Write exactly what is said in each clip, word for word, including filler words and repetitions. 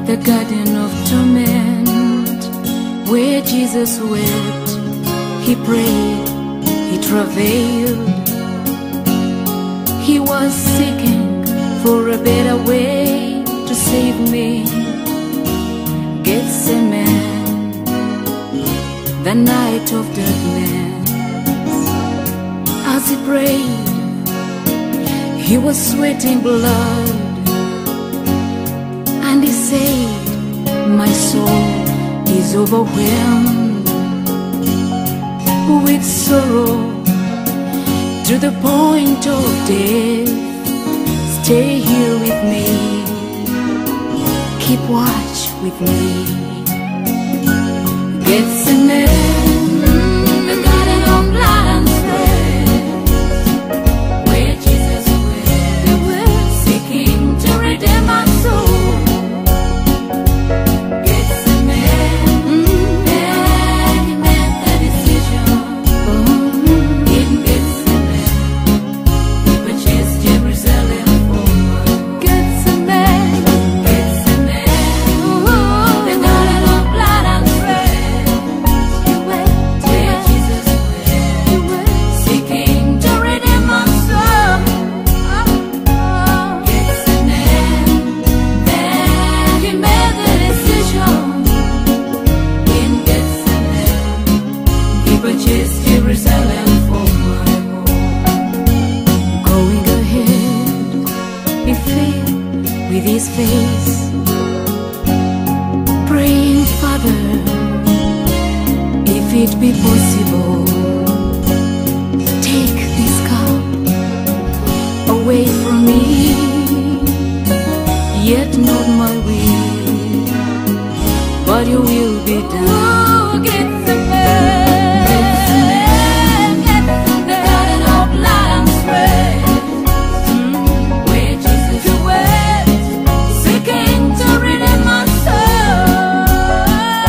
the garden of torment, where Jesus wept, he prayed, he travailed. He was seeking for a better way to save me. Gethsemane, the night of darkness. As he prayed, he was sweating blood, and he said, my soul is overwhelmed with sorrow to the point of death. Stay here with me, keep watch with me. Gethsemane, the garden of blood and sweat, where Jesus wept, seeking to redeem my soul. Gethsemane, there he made the decision. In Gethsemane, he purchased Jerusalem for me. Gethsemane, Gethsemane, the garden of blood and sweat, where Jesus wept, seeking to redeem my soul. Gethsemane, there he made the decision. In Gethsemane, he purchased Jerusalem for my home. Going ahead, he fell with his face, praying, Father, if it be possible, take this cup away from me, yet not my will, but your will be done. Gethsemane, the garden of blood and sweat, where Jesus wept, seeking to redeem my soul.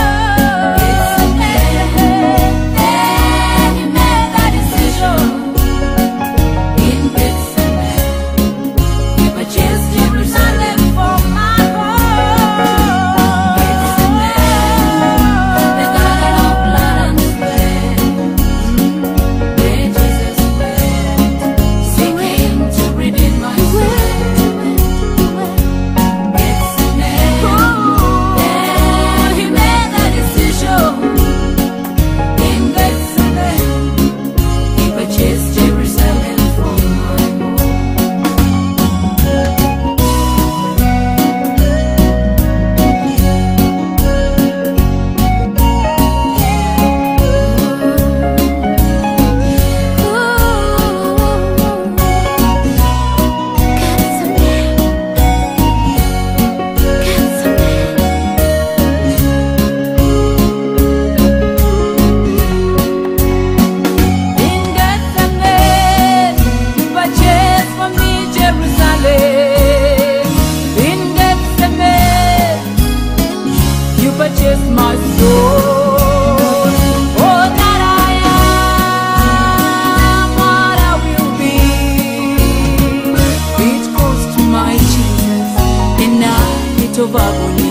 Gethsemane, there he made that decision. In Gethsemane, he purchased Jerusalem for my home. Gethsemane, the garden of blood and sweat, where Jesus wept, seeking to redeem my soul. Gethsemane, there he made that decision. In Gethsemane, he purchased Jerusalem for my home. In Gethsemane, you purchased for me Jerusalem. In Gethsemane, you purchased my soul. Oh, that I am what I will be. It cost my Jesus a night of agony.